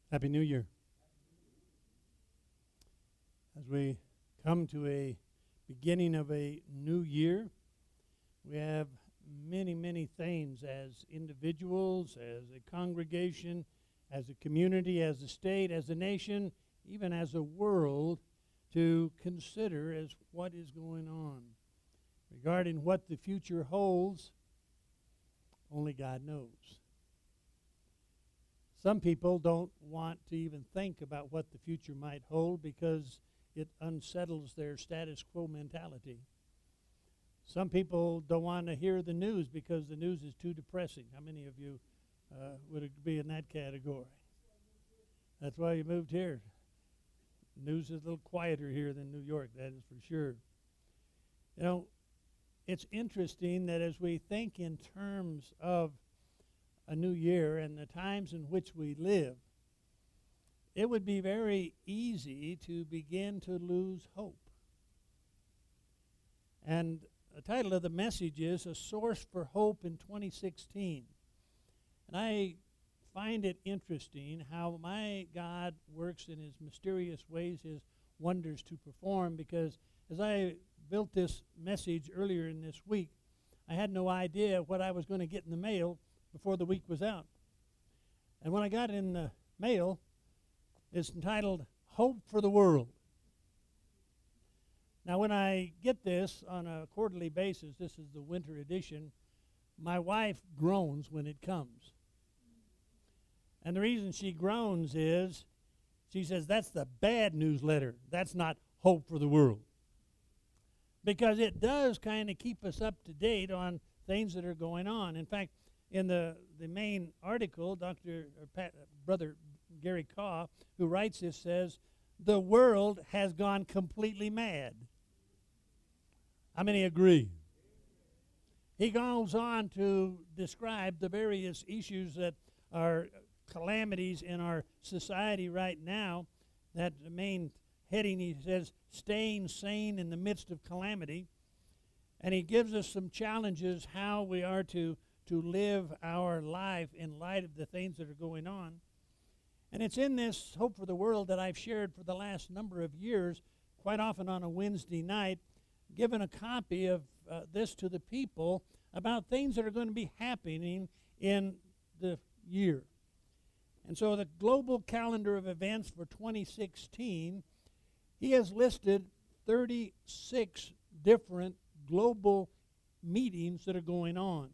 Happy New Year. As we come to a beginning of a new year, we have many things as individuals, as a congregation, as a community, as a state, as a nation, even as a world to consider as what is going on. Regarding what the future holds, only God knows. Some people don't want to even think about what the future might hold because it unsettles their status quo mentality. Some people don't want to hear the news because the news is too depressing. How many of you would be in that category? That's why you moved here. News is a little quieter here than New York, that is for sure. You know, it's interesting that as we think in terms of a new year and the times in which we live, it would be very easy to begin to lose hope. And the title of the message is A Source for Hope in 2016. And I find it interesting how my God works in his mysterious ways, his wonders to perform, because as I built this message earlier in this week, I had no idea what I was going to get in the mail before the week was out. And when I got it in the mail, it's entitled Hope for the World. Now, when I get this on a quarterly basis, this is the winter edition, my wife groans when it comes. And the reason she groans is she says, that's the bad newsletter. That's not Hope for the World. Because it does kind of keep us up to date on things that are going on. In fact, in the main article, Brother Gary Kaw, who writes this, says, the world has gone completely mad. How many agree? He goes on to describe the various issues that are calamities in our society right now. That the main heading, he says, staying sane in the midst of calamity. And he gives us some challenges how we are to live our life in light of the things that are going on. And it's in this Hope for the World that I've shared for the last number of years, quite often on a Wednesday night, given a copy of this to the people about things that are going to be happening in the year. And so the global calendar of events for 2016, he has listed 36 different global meetings that are going on.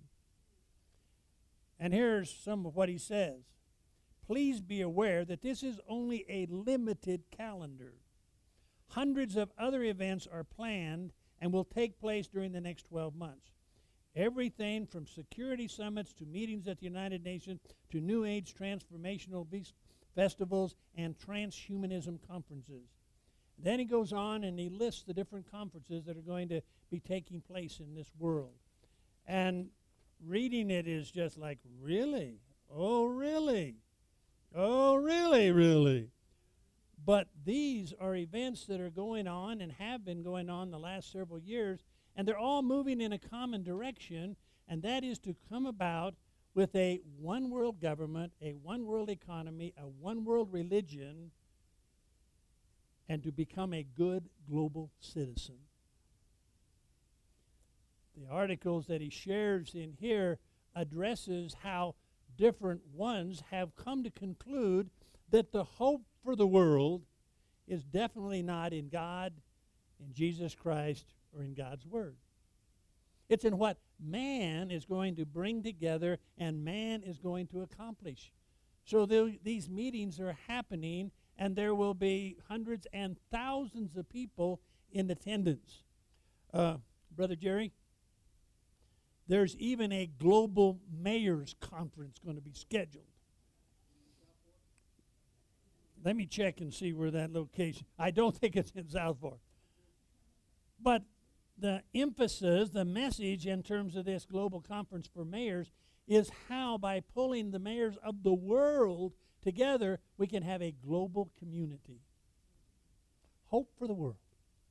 And here's some of what he says. Please be aware that this is only a limited calendar. Hundreds of other events are planned and will take place during the next 12 months. Everything from security summits to meetings at the United Nations to New Age transformational festivals and transhumanism conferences. Then he goes on and he lists the different conferences that are going to be taking place in this world. And reading it is just like, really? Oh, really? Oh, really? But these are events that are going on and have been going on the last several years, and they're all moving in a common direction, and that is to come about with a one world government, a one world economy, a one world religion, and to become a good global citizen. The articles that he shares in here addresses how different ones have come to conclude that the hope for the world is definitely not in God, in Jesus Christ, or in God's Word. It's in what man is going to bring together and man is going to accomplish. So these meetings are happening, and there will be hundreds and thousands of people in attendance. Brother Jerry, there's even a global mayors conference going to be scheduled. Let me check and see where that location. I don't think it's in South Fork. But the emphasis, the message in terms of this global conference for mayors is how by pulling the mayors of the world together, we can have a global community. Hope for the world.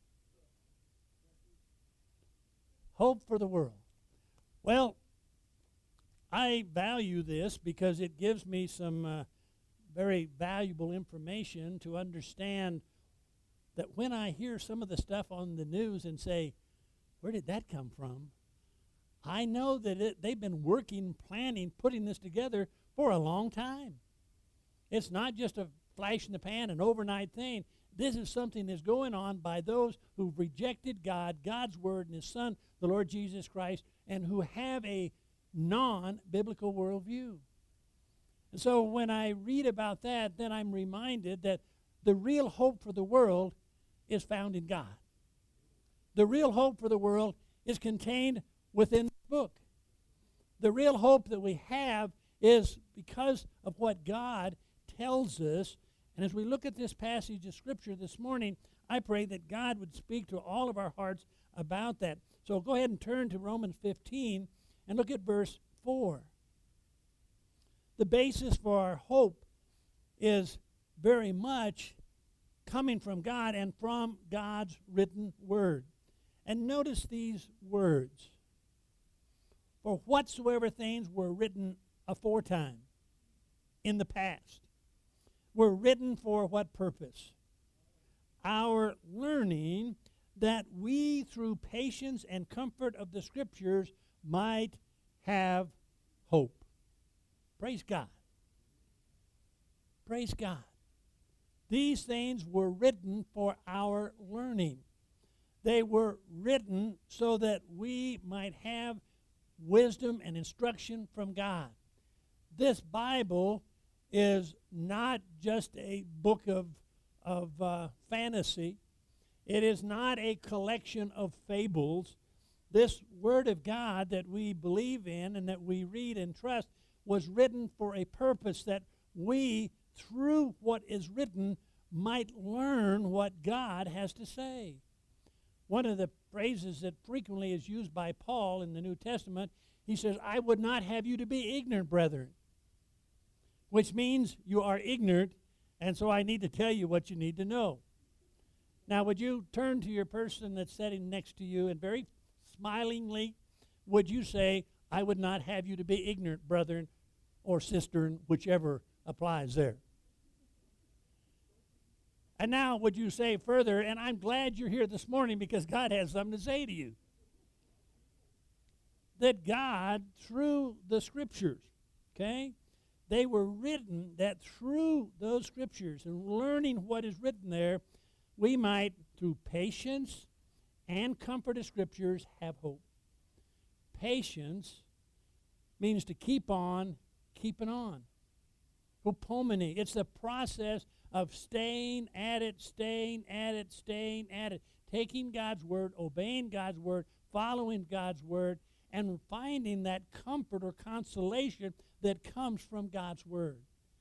Hope for the world. Well, I value this because it gives me some very valuable information to understand that when I hear some of the stuff on the news and say, where did that come from? I know that they've been working, planning, putting this together for a long time. It's not just a flash in the pan, an overnight thing. This is something that's going on by those who've rejected God, God's Word, and His Son, the Lord Jesus Christ, and who have a non-biblical worldview. And so when I read about that, then I'm reminded that the real hope for the world is found in God. The real hope for the world is contained within the book. The real hope that we have is because of what God tells us. And as we look at this passage of Scripture this morning, I pray that God would speak to all of our hearts about that. So go ahead and turn to Romans 15 and look at verse 4. The basis for our hope is very much coming from God and from God's written word. And notice these words. For whatsoever things were written aforetime, in the past, were written for what purpose? Our learning, that we through patience and comfort of the Scriptures might have hope. Praise God. Praise God. These things were written for our learning. They were written so that we might have wisdom and instruction from God. This Bible is not just a book of fantasy. It is not a collection of fables. This Word of God that we believe in and that we read and trust was written for a purpose, that we, through what is written, might learn what God has to say. One of the phrases that frequently is used by Paul in the New Testament, he says, I would not have you to be ignorant, brethren, which means you are ignorant, and so I need to tell you what you need to know. Now, would you turn to your person that's sitting next to you and very smilingly, would you say, I would not have you to be ignorant, brethren or sister, whichever applies there. And now would you say further, and I'm glad you're here this morning because God has something to say to you. That God, through the Scriptures, okay, they were written that through those Scriptures and learning what is written there, we might, through patience and comfort of Scriptures, have hope. Patience means to keep on keeping on. Hupomene, it's the process of staying at it, staying at it, staying at it. Taking God's Word, obeying God's Word, following God's Word, and finding that comfort or consolation that comes from God's Word.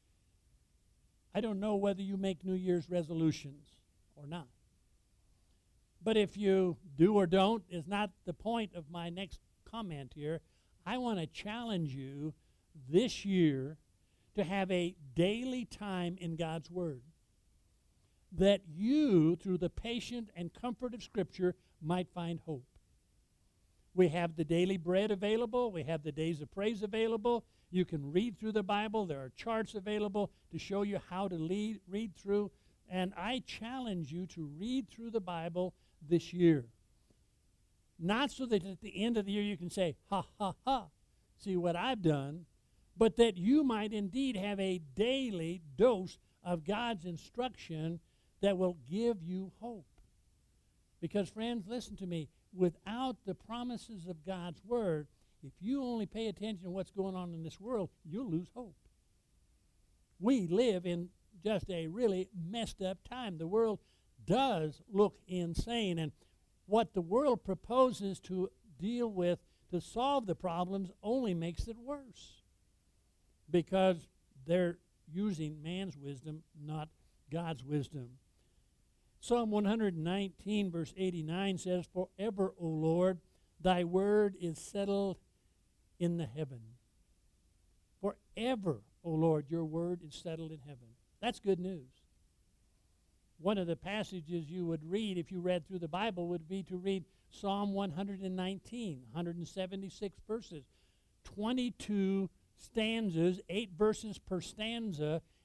I don't know whether you make New Year's resolutions or not. But if you do or don't is not the point of my next comment here. I want to challenge you this year to have a daily time in God's Word, that you, through the patience and comfort of Scripture, might find hope. We have the daily bread available. We have the days of praise available. You can read through the Bible. There are charts available to show you how to read through. And I challenge you to read through the Bible this year. Not so that at the end of the year you can say, ha, ha, ha, see what I've done, but that you might indeed have a daily dose of God's instruction that will give you hope. Because, friends, listen to me. Without the promises of God's Word, if you only pay attention to what's going on in this world, you'll lose hope. We live in just a really messed up time. The world does look insane, and what the world proposes to deal with to solve the problems only makes it worse, because they're using man's wisdom, not God's wisdom. Psalm 119, verse 89 says, Forever, O Lord, thy word is settled in the heaven. Forever, O Lord, your word is settled in heaven. That's good news. One of the passages you would read if you read through the Bible would be to read Psalm 119, 176 verses, 22 stanzas, 8 verses per stanza,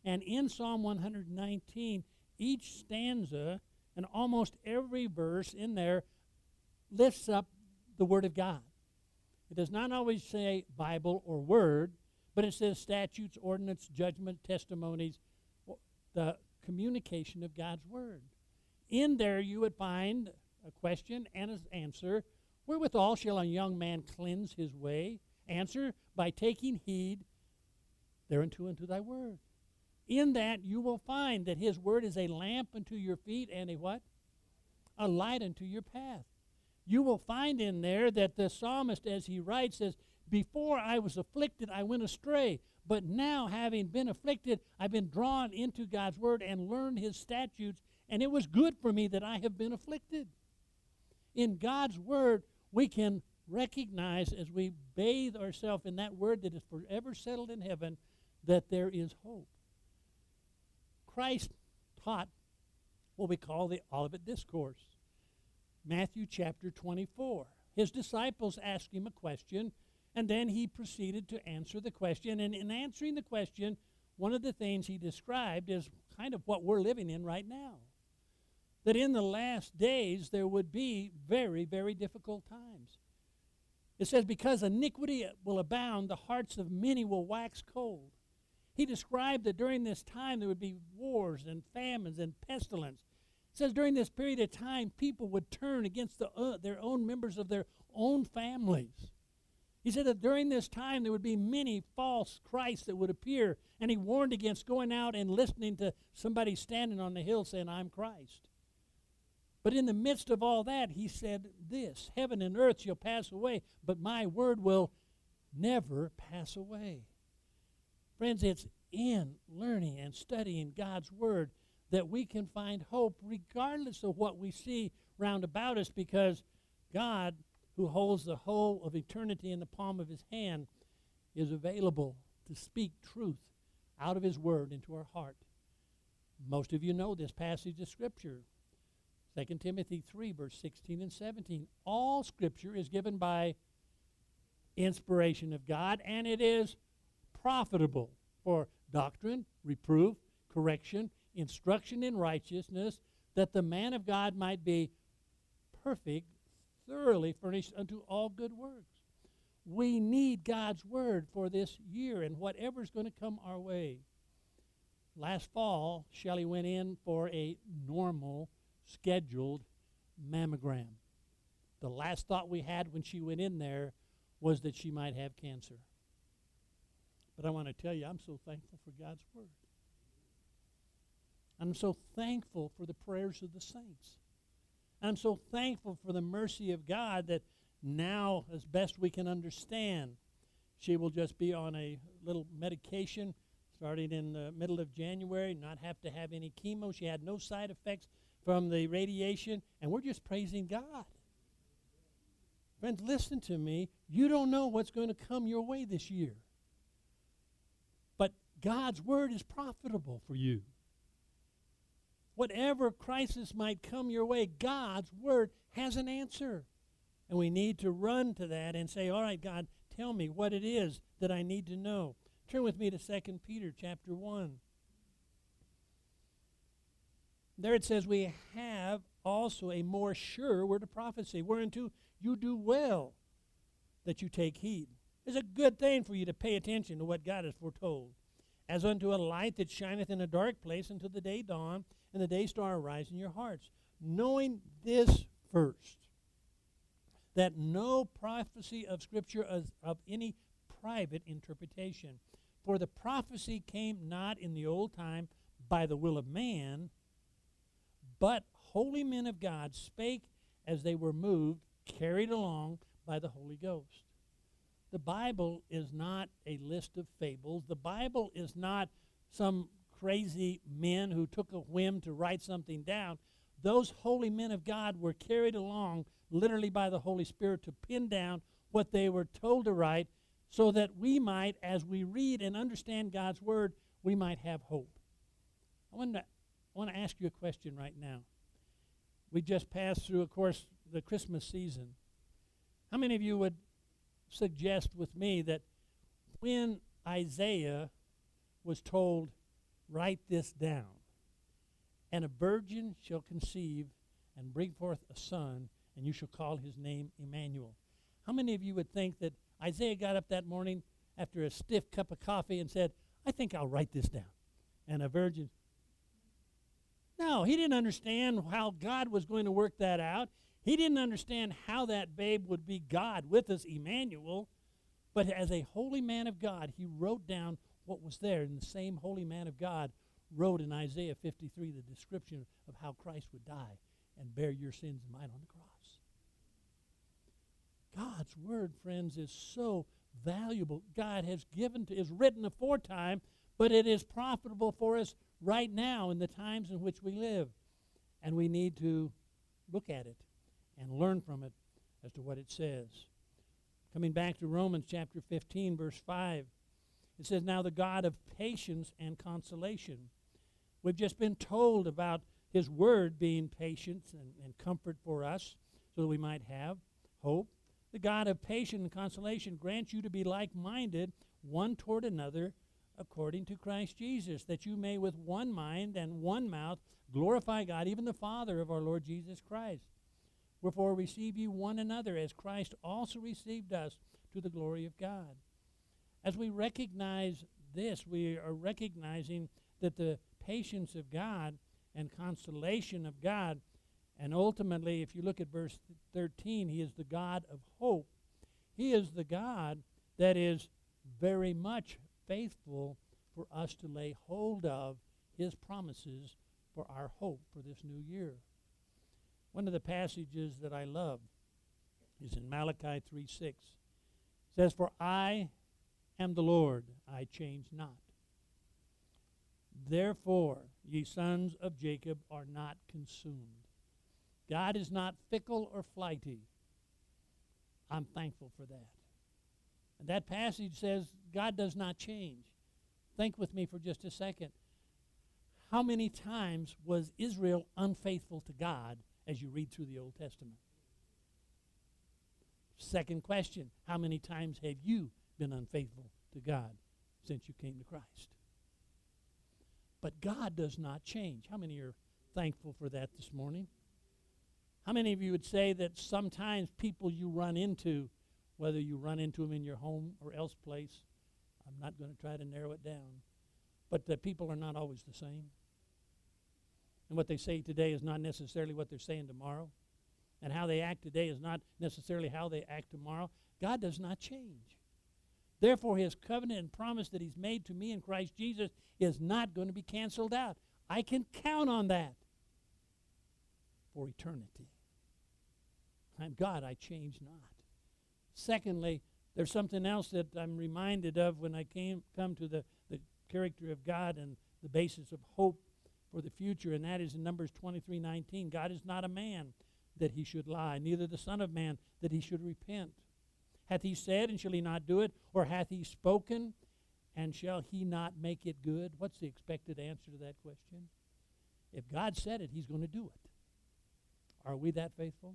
And in Psalm 119, each stanza and almost every verse in there lifts up the Word of God. It does not always say Bible or Word, but it says statutes, ordinance, judgment, testimonies, the communication of God's Word. In there you would find a question and an answer. Wherewithal shall a young man cleanse his way? Answer, by taking heed thereunto unto thy word. In that you will find that his word is a lamp unto your feet and a what? A light unto your path. You will find in there that the psalmist, as he writes, says, before I was afflicted, I went astray. But now, having been afflicted, I've been drawn into God's word and learned his statutes, and it was good for me that I have been afflicted. In God's word, we can recognize as we bathe ourselves in that word that is forever settled in heaven that there is hope. Christ taught what we call the Olivet Discourse. Matthew chapter 24. His disciples asked him a question, and then he proceeded to answer the question. And in answering the question, one of the things he described is kind of what we're living in right now. That in the last days there would be very, very difficult times. It says, because iniquity will abound, the hearts of many will wax cold. He described that during this time there would be wars and famines and pestilence. It says during this period of time, people would turn against their own members of their own families. He said that during this time there would be many false Christs that would appear, and he warned against going out and listening to somebody standing on the hill saying, I'm Christ. But in the midst of all that, he said this, heaven and earth shall pass away, but my word will never pass away. Friends, it's in learning and studying God's word that we can find hope regardless of what we see round about us, because God, who holds the whole of eternity in the palm of his hand, is available to speak truth out of his word into our heart. Most of you know this passage of Scripture, 2 Timothy 3, verse 16 and 17. All Scripture is given by inspiration of God, and it is profitable for doctrine, reproof, correction, instruction in righteousness, that the man of God might be perfect, thoroughly furnished unto all good works. We need God's word for this year and whatever's going to come our way. Last fall, Shelley went in for a normal, scheduled mammogram. The last thought we had when she went in there was that she might have cancer. But I want to tell you, I'm so thankful for God's word. I'm so thankful for the prayers of the saints. I'm so thankful for the mercy of God that now, as best we can understand, she will just be on a little medication starting in the middle of January, not have to have any chemo. She had no side effects from the radiation, and we're just praising God. Friends, listen to me. You don't know what's going to come your way this year. But God's word is profitable for you. Whatever crisis might come your way, God's word has an answer. And we need to run to that and say, all right, God, tell me what it is that I need to know. Turn with me to 2 Peter chapter 1. There it says, we have also a more sure word of prophecy, whereunto you do well that you take heed. It's a good thing for you to pay attention to what God has foretold. As unto a light that shineth in a dark place until the day dawn, and the day star arise in your hearts. Knowing this first, that no prophecy of Scripture is of any private interpretation. For the prophecy came not in the old time by the will of man, but holy men of God spake as they were moved, carried along by the Holy Ghost. The Bible is not a list of fables. The Bible is not some crazy men who took a whim to write something down. Those holy men of God were carried along literally by the Holy Spirit to pin down what they were told to write, so that we might, as we read and understand God's word, we might have hope. I want to ask you a question right now. We just passed through, of course, the Christmas season. How many of you would suggest with me that when Isaiah was told write this down. And a virgin shall conceive and bring forth a son, and you shall call his name Emmanuel. How many of you would think that Isaiah got up that morning after a stiff cup of coffee and said, I think I'll write this down? And a virgin. No, he didn't understand how God was going to work that out. He didn't understand how that babe would be God with us, Emmanuel. But as a holy man of God, he wrote down what was there. And the same holy man of God wrote in Isaiah 53 the description of how Christ would die and bear your sins and mine on the cross. God's word, friends, is so valuable. God has is written aforetime, but it is profitable for us right now in the times in which we live. And we need to look at it and learn from it as to what it says. Coming back to Romans chapter 15, verse 5, it says, now the God of patience and consolation. We've just been told about his word being patience and comfort for us so that we might have hope. The God of patience and consolation grants you to be like-minded one toward another according to Christ Jesus, that you may with one mind and one mouth glorify God, even the Father of our Lord Jesus Christ. Wherefore receive ye one another, as Christ also received us, to the glory of God. As we recognize this, we are recognizing that the patience of God and consolation of God, and ultimately, if you look at verse 13, he is the God of hope. He is the God that is very much faithful for us to lay hold of his promises for our hope for this new year. One of the passages that I love is in Malachi 3:6. It says, for I am the Lord, I change not. Therefore, ye sons of Jacob are not consumed. God is not fickle or flighty. I'm thankful for that. And that passage says God does not change. Think with me for just a second. How many times was Israel unfaithful to God as you read through the Old Testament? Second question, how many times have you been unfaithful to God since you came to Christ? But God does not change. How many are thankful for that this morning? How many of you would say that sometimes people you run into, whether you run into them in your home or else place, I'm not going to try to narrow it down, but that people are not always the same? And what they say today is not necessarily what they're saying tomorrow. And how they act today is not necessarily how they act tomorrow. God does not change. Therefore, his covenant and promise that he's made to me in Christ Jesus is not going to be canceled out. I can count on that for eternity. I'm God, I change not. Secondly, there's something else that I'm reminded of when I come to the character of God and the basis of hope for the future, and that is in Numbers 23:19. God is not a man that he should lie, neither the Son of Man that he should repent. Hath he said, and shall he not do it? Or hath he spoken, and shall he not make it good? What's the expected answer to that question? If God said it, he's going to do it. Are we that faithful?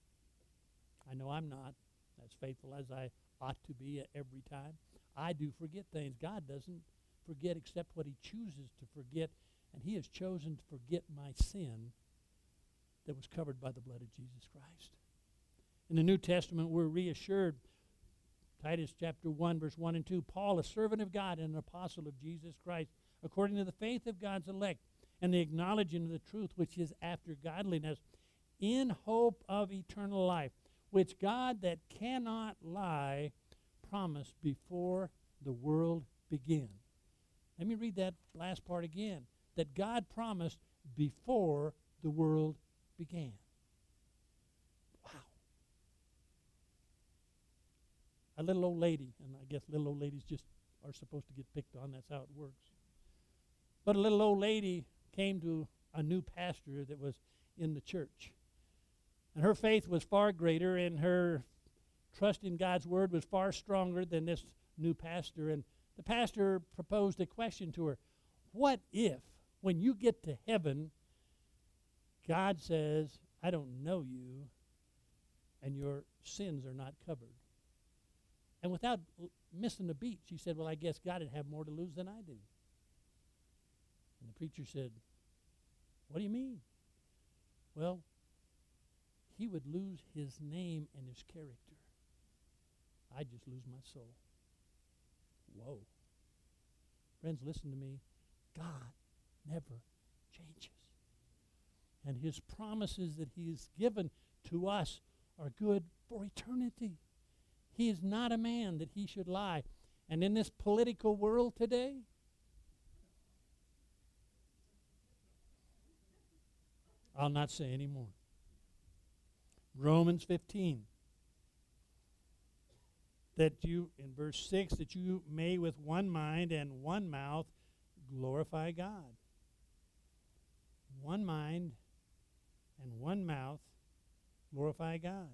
I know I'm not as faithful as I ought to be every time. I do forget things. God doesn't forget except what he chooses to forget, and he has chosen to forget my sin that was covered by the blood of Jesus Christ. In the New Testament, we're reassured. Titus chapter 1, verse 1 and 2, Paul, a servant of God and an apostle of Jesus Christ, according to the faith of God's elect and the acknowledging of the truth which is after godliness, in hope of eternal life, which God that cannot lie promised before the world began. Let me read that last part again. That God promised before the world began. Wow. A little old lady, and I guess little old ladies just are supposed to get picked on. That's how it works. But a little old lady came to a new pastor that was in the church. And her faith was far greater, and her trust in God's word was far stronger than this new pastor. And the pastor proposed a question to her. What if, when you get to heaven, God says, I don't know you, and your sins are not covered? And without missing a beat, she said, well, I guess God would have more to lose than I do. And the preacher said, what do you mean? Well, he would lose his name and his character. I'd just lose my soul. Whoa. Friends, listen to me. God never changes. And his promises that he has given to us are good for eternity. He is not a man that he should lie. And in this political world today, I'll not say any more. Romans 15. That you, in verse 6, that you may with one mind and one mouth glorify God. One mind and one mouth glorify God.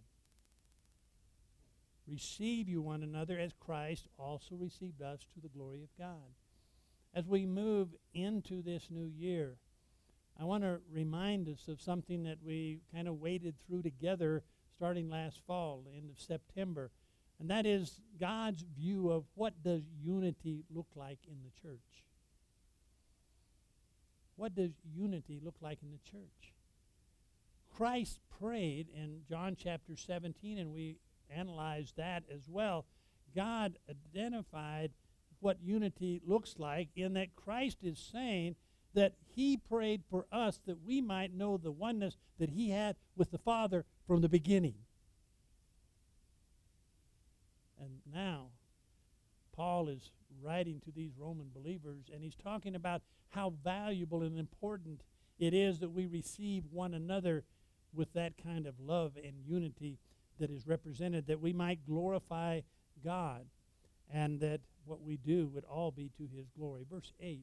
Receive you one another as Christ also received us to the glory of God. As we move into this new year, I want to remind us of something that we kind of waded through together starting last fall, the end of September. And that is God's view of what does unity look like in the church. What does unity look like in the church? Christ prayed in John chapter 17, and we analyzed that as well. God identified what unity looks like in that Christ is saying that he prayed for us that we might know the oneness that he had with the Father from the beginning. And now, Paul is writing to these Roman believers, and he's talking about how valuable and important it is that we receive one another with that kind of love and unity that is represented, that we might glorify God, and that what we do would all be to his glory. Verse 8.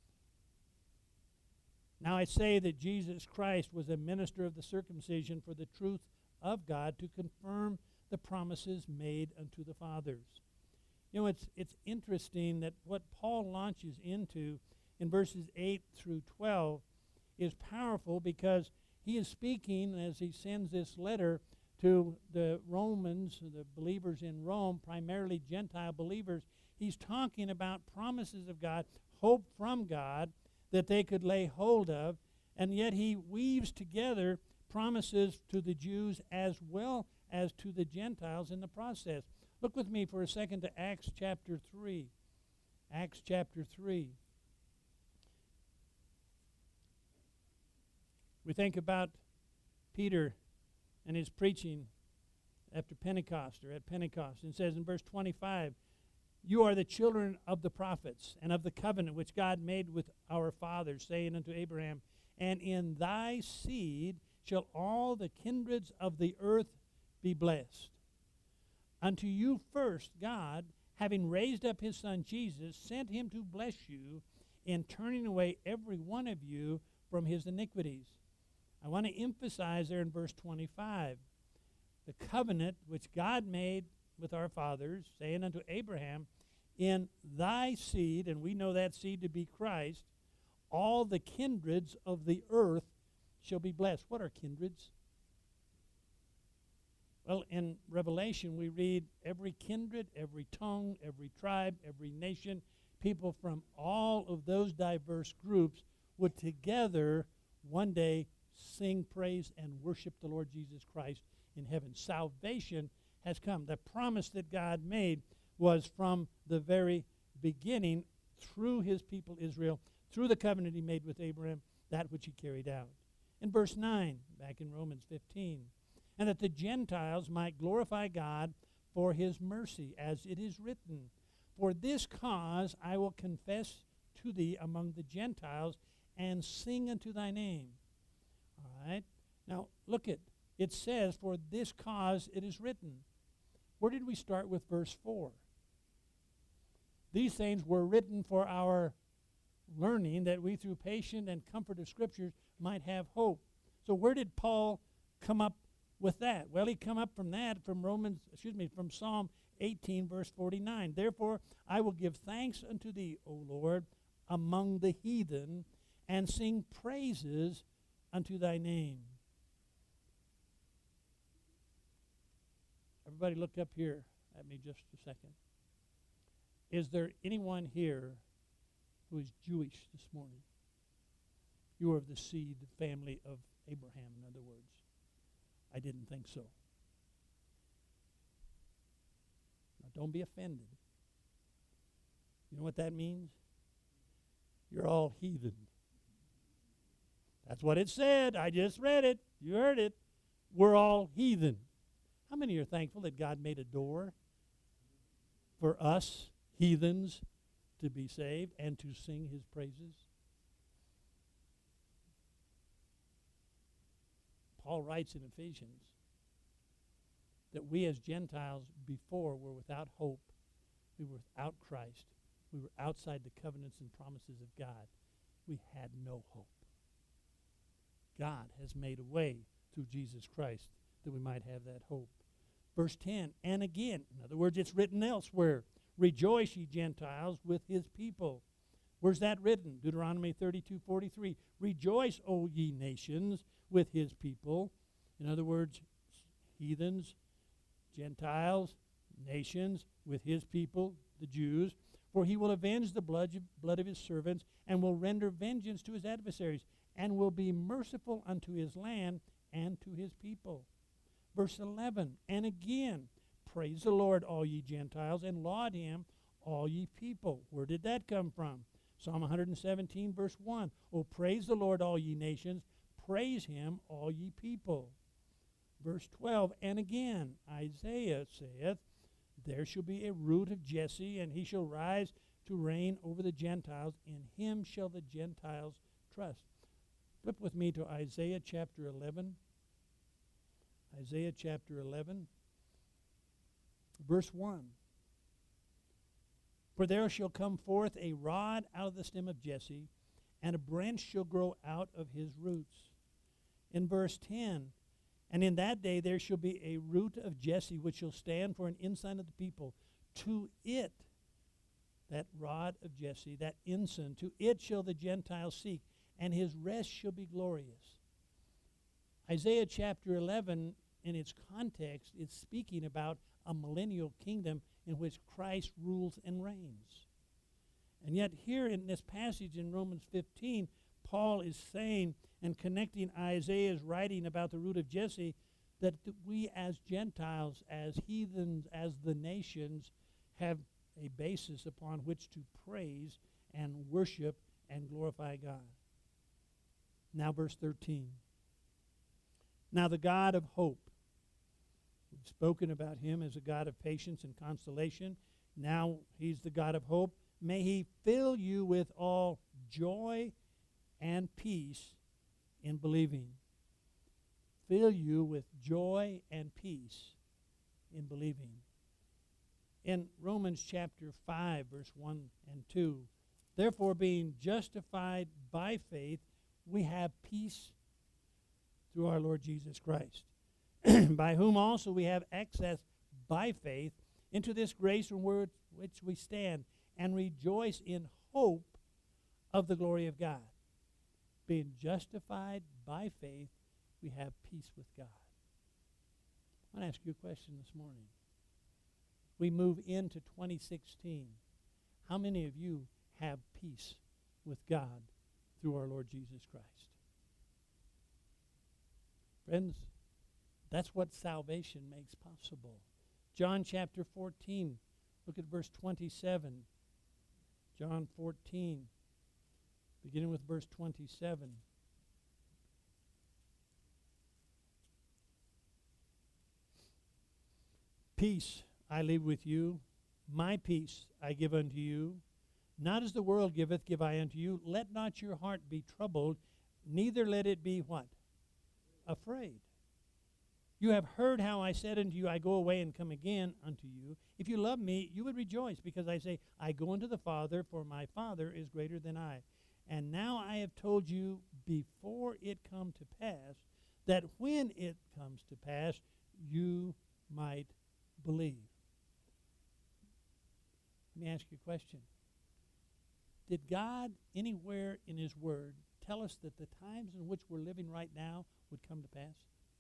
Now I say that Jesus Christ was a minister of the circumcision for the truth of God, to confirm the promises made unto the fathers. You know, it's interesting that what Paul launches into in verses 8 through 12 is powerful, because he is speaking as he sends this letter to the Romans, the believers in Rome, primarily Gentile believers. He's talking about promises of God, hope from God that they could lay hold of, and yet he weaves together promises to the Jews as well as to the Gentiles in the process. Look with me for a second to Acts chapter 3. Acts chapter 3. We think about Peter and his preaching after Pentecost, or at Pentecost. And it says in verse 25, you are the children of the prophets and of the covenant which God made with our fathers, saying unto Abraham, and in thy seed shall all the kindreds of the earth be blessed. Unto you first God, having raised up his son Jesus, sent him to bless you in turning away every one of you from his iniquities. I want to emphasize there in verse 25, the covenant which God made with our fathers, saying unto Abraham, in thy seed, and we know that seed to be Christ, all the kindreds of the earth shall be blessed. What are kindreds? Well, in Revelation we read every kindred, every tongue, every tribe, every nation, people from all of those diverse groups would together one day sing praise and worship the Lord Jesus Christ in heaven. Salvation has come. The promise that God made was from the very beginning through his people Israel, through the covenant he made with Abraham, that which he carried out. In verse 9, back in Romans 15, and that the Gentiles might glorify God for his mercy, as it is written, for this cause I will confess to thee among the Gentiles and sing unto thy name. All right? Now, look at it says, for this cause it is written. Where did we start with verse 4? These things were written for our learning, that we through patience and comfort of Scriptures might have hope. So where did Paul come up with that? Well, he come up from that, from Psalm 18, verse 49. Therefore, I will give thanks unto thee, O Lord, among the heathen, and sing praises unto thy name. Everybody look up here at me just a second. Is there anyone here who is Jewish this morning? You are of the seed, the family of Abraham, in other words. I didn't think so. Now, don't be offended. You know what that means? You're all heathen. That's what it said. I just read it. You heard it. We're all heathen. How many are thankful that God made a door for us, heathens, to be saved and to sing his praises? Paul writes in Ephesians that we as Gentiles before were without hope. We were without Christ. We were outside the covenants and promises of God. We had no hope. God has made a way through Jesus Christ that we might have that hope. Verse 10, and again, in other words, it's written elsewhere, rejoice, ye Gentiles, with his people. Where's that written? Deuteronomy 32:43. Rejoice, O ye nations, with his people. In other words, heathens, Gentiles, nations, with his people, the Jews. For he will avenge the blood of his servants, and will render vengeance to his adversaries, and will be merciful unto his land and to his people. Verse 11, and again, praise the Lord, all ye Gentiles, and laud him, all ye people. Where did that come from? Psalm 117, verse 1. Oh, praise the Lord, all ye nations. Praise him, all ye people. Verse 12, and again, Isaiah saith, there shall be a root of Jesse, and he shall rise to reign over the Gentiles. In him shall the Gentiles trust. Flip with me to Isaiah chapter 11. Isaiah chapter 11, verse 1. For there shall come forth a rod out of the stem of Jesse, and a branch shall grow out of his roots. In verse 10, and in that day there shall be a root of Jesse, which shall stand for an ensign of the people. To it, that rod of Jesse, that ensign, to it shall the Gentiles seek, and his rest shall be glorious. Isaiah chapter 11, in its context, is speaking about a millennial kingdom in which Christ rules and reigns. And yet here in this passage in Romans 15, Paul is saying and connecting Isaiah's writing about the root of Jesse, that we as Gentiles, as heathens, as the nations, have a basis upon which to praise and worship and glorify God. Now verse 13. Now the God of hope, we've spoken about him as a God of patience and consolation. Now he's the God of hope. May he fill you with all joy and peace in believing. Fill you with joy and peace in believing. In Romans chapter 5, verse 1 and 2, therefore being justified by faith, we have peace through our Lord Jesus Christ, by whom also we have access by faith into this grace from which we stand, and rejoice in hope of the glory of God. Being justified by faith, we have peace with God. I want to ask you a question this morning. We move into 2016. How many of you have peace with God through our Lord Jesus Christ? Friends, that's what salvation makes possible. John chapter 14, look at verse 27. John 14, beginning with verse 27. Peace I leave with you, my peace I give unto you. Not as the world giveth, give I unto you. Let not your heart be troubled, neither let it be what? Afraid. You have heard how I said unto you, I go away and come again unto you. If you love me, you would rejoice, because I say, I go unto the Father, for my Father is greater than I. And now I have told you before it come to pass, that when it comes to pass, you might believe. Let me ask you a question. Did God anywhere in his word tell us that the times in which we're living right now would come to pass?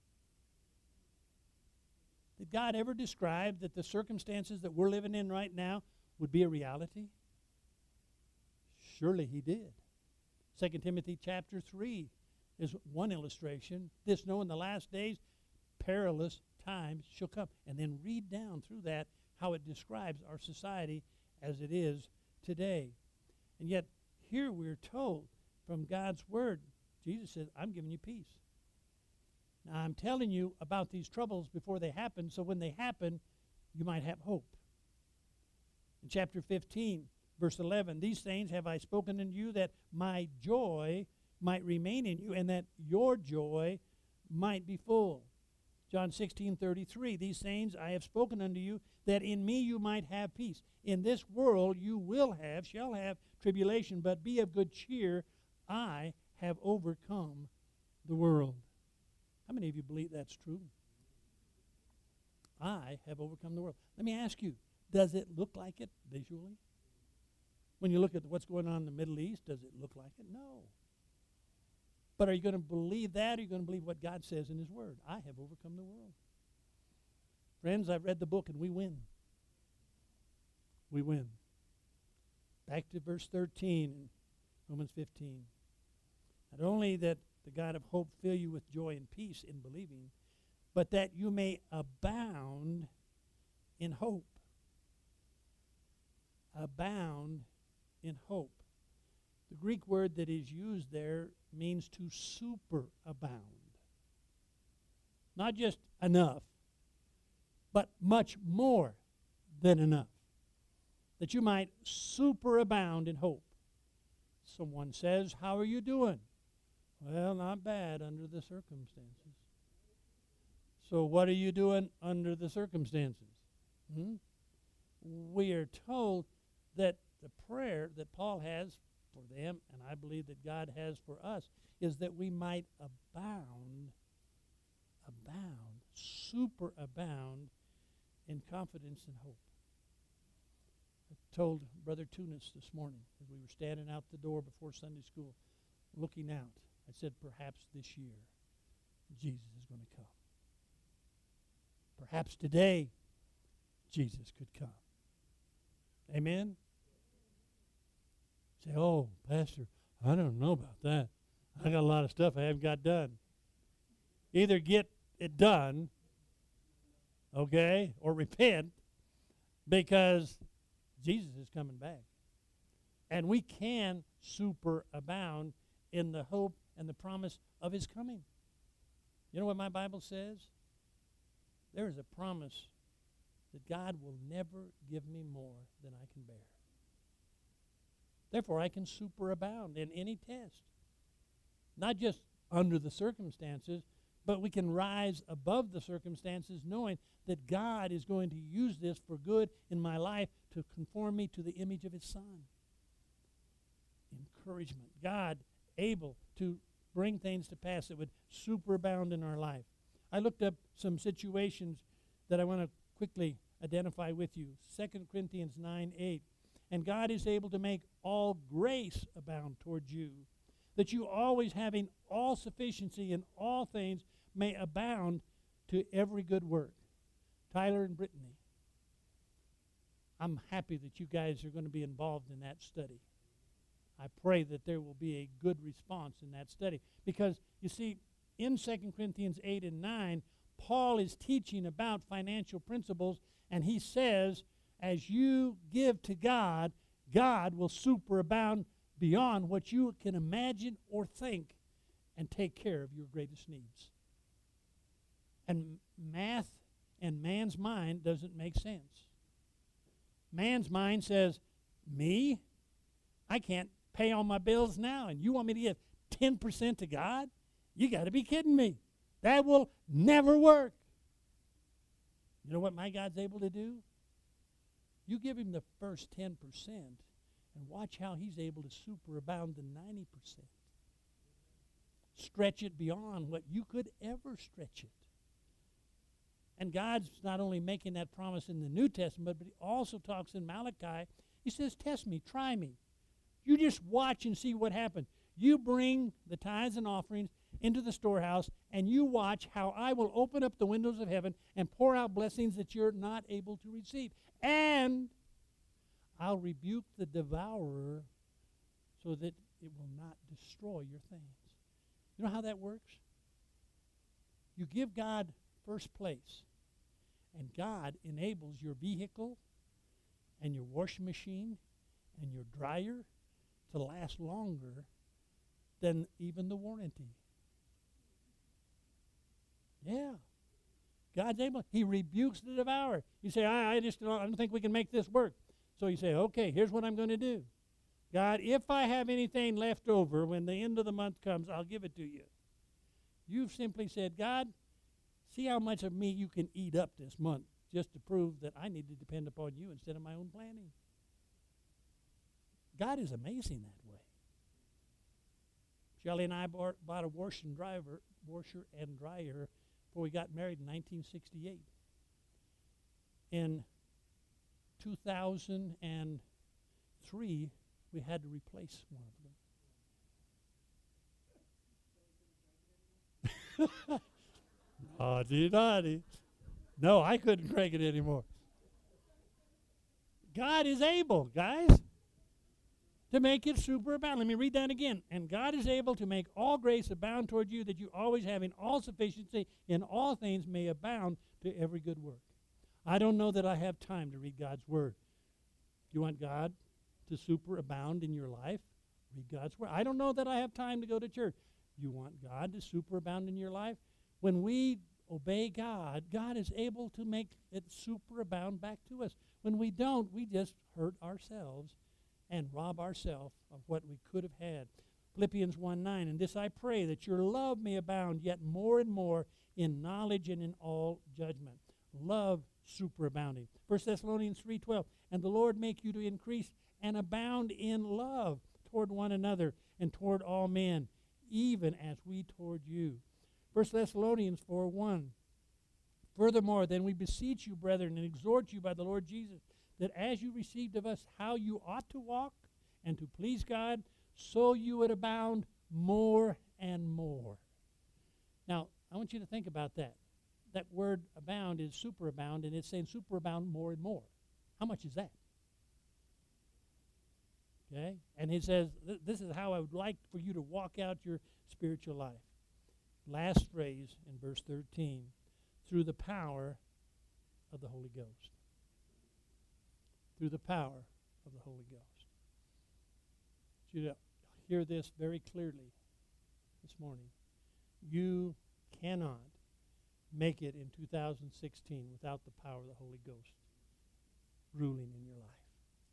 Did God ever describe that the circumstances that we're living in right now would be a reality? Surely he did. 2 Timothy chapter 3 is one illustration. This, know in the last days, perilous times shall come. And then read down through that how it describes our society as it is today. And yet, here we're told from God's Word, Jesus says, I'm giving you peace. Now, I'm telling you about these troubles before they happen, so when they happen, you might have hope. In chapter 15, verse 11, these things have I spoken unto you, that my joy might remain in you, and that your joy might be full. John 16:33, these things I have spoken unto you, that in me you might have peace. In this world you shall have tribulation, but be of good cheer. I have overcome the world. How many of you believe that's true? I have overcome the world. Let me ask you, does it look like it visually? When you look at what's going on in the Middle East, does it look like it? No. But are you going to believe that, or are you going to believe what God says in His Word? I have overcome the world. Friends, I've read the book, and we win. We win. Back to verse 13 in Romans 15. Not only that the God of hope fill you with joy and peace in believing, but that you may abound in hope. Abound in hope. The Greek word that is used there means to superabound. Not just enough, but much more than enough. That you might superabound in hope. Someone says, how are you doing? Well, not bad under the circumstances. So what are you doing under the circumstances? We are told that the prayer that Paul has for them, and I believe that God has for us, is that we might abound, superabound in confidence and hope. I told Brother Tunis this morning as we were standing out the door before Sunday school, looking out, I said, perhaps this year Jesus is going to come. Perhaps today Jesus could come. Amen? Say, oh, Pastor, I don't know about that. I got a lot of stuff I haven't got done. Either get it done, okay, or repent, because Jesus is coming back. And we can superabound in the hope and the promise of His coming. You know what my Bible says? There is a promise that God will never give me more than I can bear. Therefore, I can superabound in any test. Not just under the circumstances, but we can rise above the circumstances knowing that God is going to use this for good in my life to conform me to the image of His Son. Encouragement. God able to bring things to pass that would superabound in our life. I looked up some situations that I want to quickly identify with you. 2 Corinthians 9:8. And God is able to make all grace abound towards you, that you always having all sufficiency in all things may abound to every good work. Tyler and Brittany, I'm happy that you guys are going to be involved in that study. I pray that there will be a good response in that study. Because, you see, in 2 Corinthians 8 and 9, Paul is teaching about financial principles, and he says, as you give to God, God will superabound beyond what you can imagine or think and take care of your greatest needs. And math and man's mind doesn't make sense. Man's mind says, me? I can't pay all my bills now, and you want me to give 10% to God? You got to be kidding me. That will never work. You know what my God's able to do? You give Him the first 10% and watch how He's able to superabound the 90%. Stretch it beyond what you could ever stretch it. And God's not only making that promise in the New Testament, but He also talks in Malachi. He says, test me, try me. You just watch and see what happens. You bring the tithes and offerings into the storehouse, and you watch how I will open up the windows of heaven and pour out blessings that you're not able to receive. And I'll rebuke the devourer so that it will not destroy your things. You know how that works? You give God first place, and God enables your vehicle and your washing machine and your dryer to last longer than even the warranty. Yeah. God's able. He rebukes the devourer. You say, I don't think we can make this work. So you say, okay, here's what I'm going to do. God, if I have anything left over when the end of the month comes, I'll give it to you. You've simply said, God, see how much of me you can eat up this month just to prove that I need to depend upon you instead of my own planning. God is amazing that way. Shelley and I bought a washer and dryer before we got married in 1968. In 2003, we had to replace one of them. Naughty. No, I couldn't crank it anymore. God is able, guys, to make it superabound. Let me read that again. And God is able to make all grace abound toward you, that you always having all sufficiency in all things may abound to every good work. I don't know that I have time to read God's word. Do you want God to superabound in your life? Read God's word. I don't know that I have time to go to church. You want God to superabound in your life? When we obey God, God is able to make it superabound back to us. When we don't, we just hurt ourselves and rob ourselves of what we could have had. Philippians 1:9, and this I pray, that your love may abound yet more and more in knowledge and in all judgment. Love superabounding. 1 Thessalonians 3:12, and the Lord make you to increase and abound in love toward one another and toward all men, even as we toward you. 1 Thessalonians 4:1, furthermore, then we beseech you, brethren, and exhort you by the Lord Jesus, that as you received of us how you ought to walk and to please God, so you would abound more and more. Now, I want you to think about that. That word abound is superabound, and it's saying superabound more and more. How much is that? Okay? And he says, this is how I would like for you to walk out your spiritual life. Last phrase in verse 13, through the power of the Holy Ghost. Through the power of the Holy Ghost. I want you to hear this very clearly this morning. You cannot make it in 2016 without the power of the Holy Ghost ruling in your life.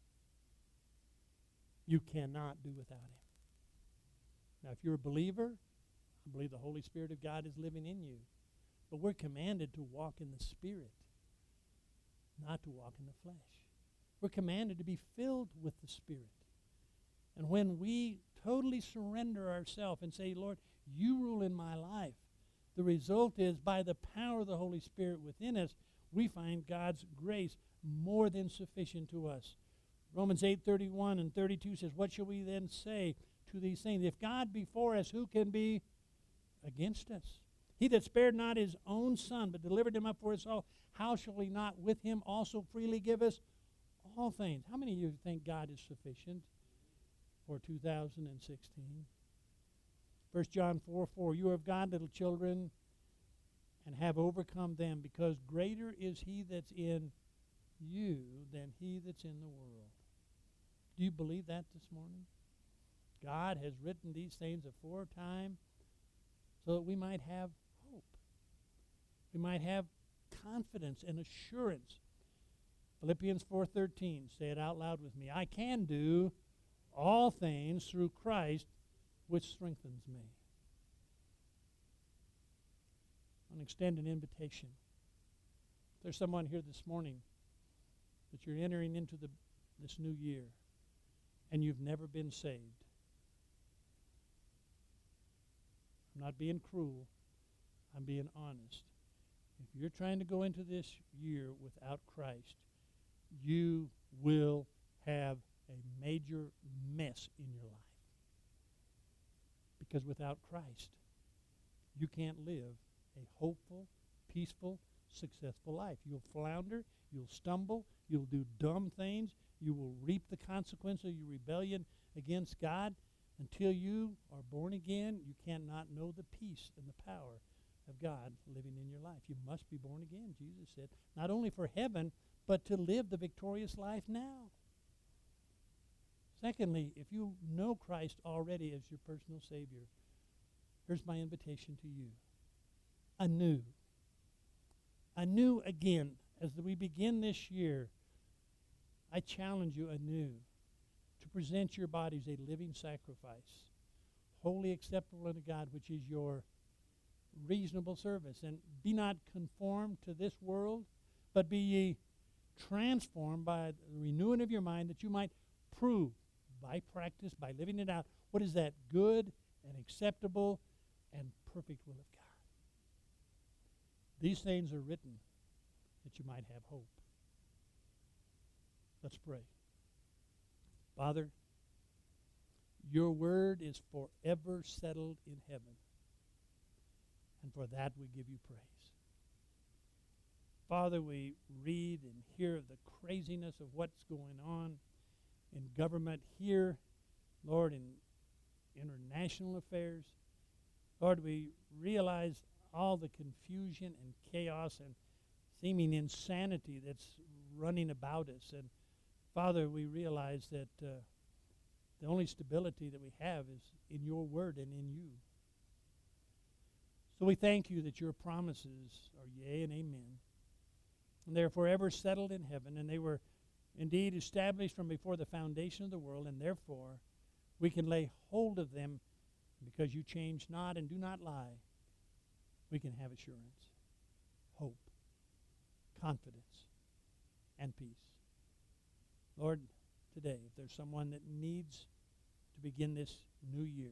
You cannot do without him. Now, if you're a believer, I believe the Holy Spirit of God is living in you. But we're commanded to walk in the Spirit, not to walk in the flesh. We're commanded to be filled with the Spirit. And when we totally surrender ourselves and say, Lord, you rule in my life, the result is by the power of the Holy Spirit within us, we find God's grace more than sufficient to us. Romans 8:31 and 32 says, what shall we then say to these things? If God be for us, who can be against us? He that spared not his own son, but delivered him up for us all, how shall he not with him also freely give us all things? How many of you think God is sufficient for 2016? 1 John 4:4, you are of God, little children, and have overcome them, because greater is he that's in you than he that's in the world. Do you believe that this morning? God has written these things aforetime so that we might have hope. We might have confidence and assurance. Philippians 4:13, say it out loud with me. I can do all things through Christ, which strengthens me. An extended invitation. If there's someone here this morning that you're entering into this new year and you've never been saved, I'm not being cruel, I'm being honest. If you're trying to go into this year without Christ, you will have a major mess in your life. Because without Christ, you can't live a hopeful, peaceful, successful life. You'll flounder, you'll stumble, you'll do dumb things, you will reap the consequence of your rebellion against God. Until you are born again, you cannot know the peace and the power of God living in your life. You must be born again, Jesus said, not only for heaven, but to live the victorious life now. Secondly, if you know Christ already as your personal Savior, here's my invitation to you. Anew again, as we begin this year, I challenge you anew to present your bodies a living sacrifice, wholly acceptable unto God, which is your reasonable service. And be not conformed to this world, but be ye transformed by the renewing of your mind, that you might prove by practice, by living it out, what is that good and acceptable and perfect will of God. These things are written that you might have hope. Let's pray. Father, your word is forever settled in heaven, and for that we give you praise. Father, we read and hear of the craziness of what's going on in government here, Lord, in international affairs. Lord, we realize all the confusion and chaos and seeming insanity that's running about us. And Father, we realize that the only stability that we have is in your word and in you. So we thank you that your promises are yea and amen. And they are forever settled in heaven, and they were indeed established from before the foundation of the world, and therefore we can lay hold of them because you change not and do not lie. We can have assurance, hope, confidence, and peace. Lord, today, if there's someone that needs to begin this new year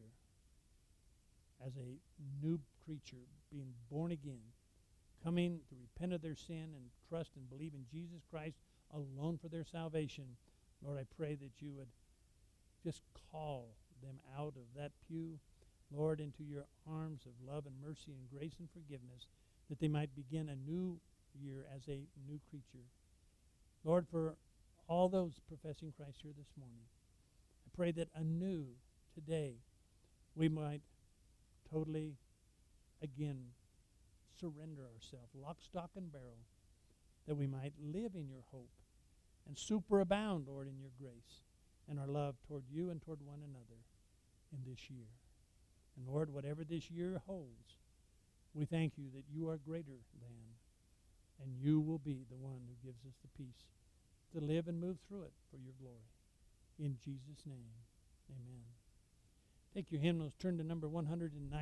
as a new creature, being born again, coming to repent of their sin and trust and believe in Jesus Christ alone for their salvation, Lord, I pray that you would just call them out of that pew, Lord, into your arms of love and mercy and grace and forgiveness, that they might begin a new year as a new creature. Lord, for all those professing Christ here this morning, I pray that anew today we might totally again surrender ourselves, lock, stock, and barrel, that we might live in your hope and superabound, Lord, in your grace and our love toward you and toward one another in this year. And Lord, whatever this year holds, we thank you that you are greater than, and you will be the one who gives us the peace to live and move through it for your glory. In Jesus' name, amen. Take your hymnals, turn to number 109.